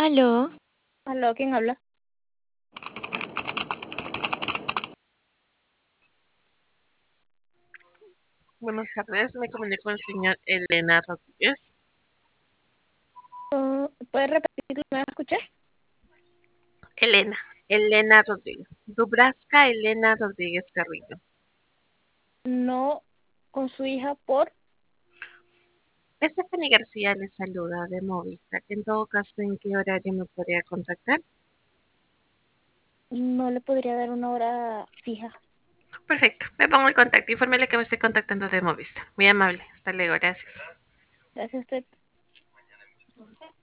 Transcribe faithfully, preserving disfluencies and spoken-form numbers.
Aló, Aló, ¿quién habla? Buenas tardes, me comunico con el señor Elena Rodríguez. Uh, ¿puedes repetirlo? ¿Me escuché? Elena, Elena Rodríguez. Dubrasca Elena Rodríguez Carrillo. No, con su hija por... Stephanie García le saluda de Movistar. En todo caso, ¿en qué horario me podría contactar? No le podría dar una hora fija. Perfecto, me pongo en contacto. Infórmele que me estoy contactando de Movistar. Muy amable. Hasta luego, gracias. Gracias a usted.